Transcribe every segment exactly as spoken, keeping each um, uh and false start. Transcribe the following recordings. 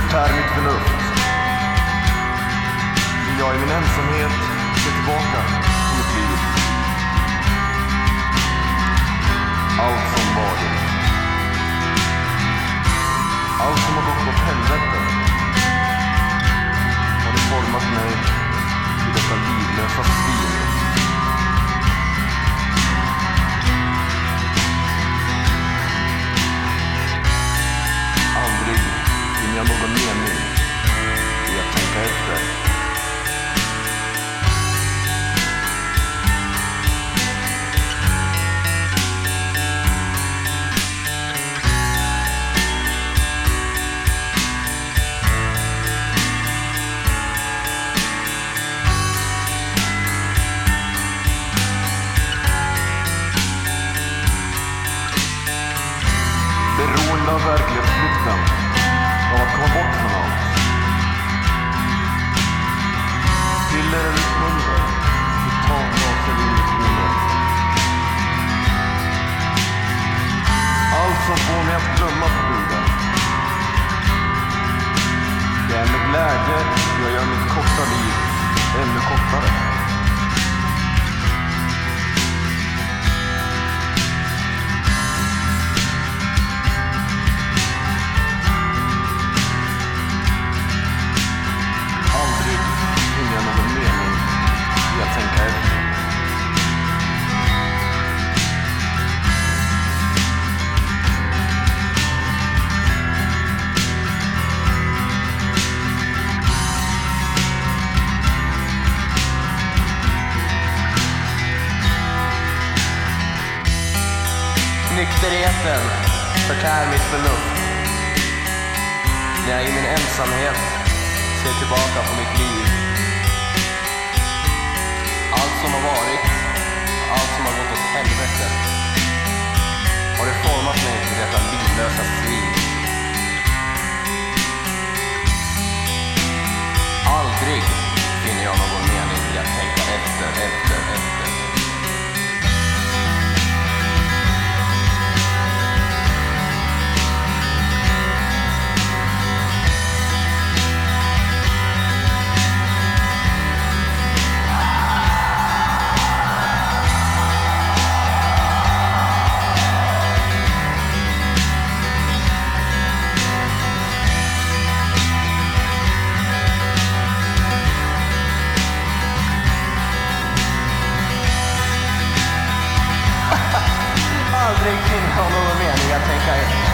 förtär mitt förnuft. Vill jag i min ensamhet se tillbaka på mitt liv. Allt som varit. Allt som har gått åt helvete har det format mig till detta livlösa svin. Aldrig finner jag någon mening i att tänka efter. Beroende av verklighetsflykten, av att komma bort från allt. Piller eller smunder, totalgas eller injektioner. Allt som får mig att glömma förbuden. Det är med glädje jag gör mitt korta liv ännu kortare. Nykterheten förtär mitt förnuft. När jag i min ensamhet ser tillbaka på mitt liv. Allt som har varit, allt som har gått åt helvete har det format mig till detta livlösa svin. Aldrig finner jag någon mening i att tänka efter, efter, efter. Aldrig finner jag någon mening att tänka efter.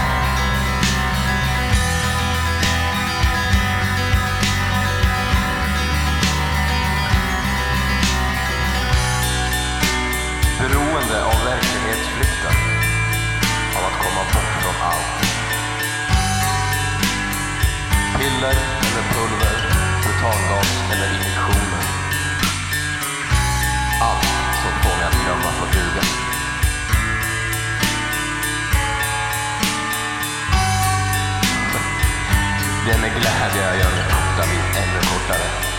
Beroende av verklighetsflykten, av att komma bort från allt. Piller eller pulver, totalgas eller injektioner. Allt som får mig att glömma förbuden. Det är med glädje jag gör mitt korta liv ännu kortare.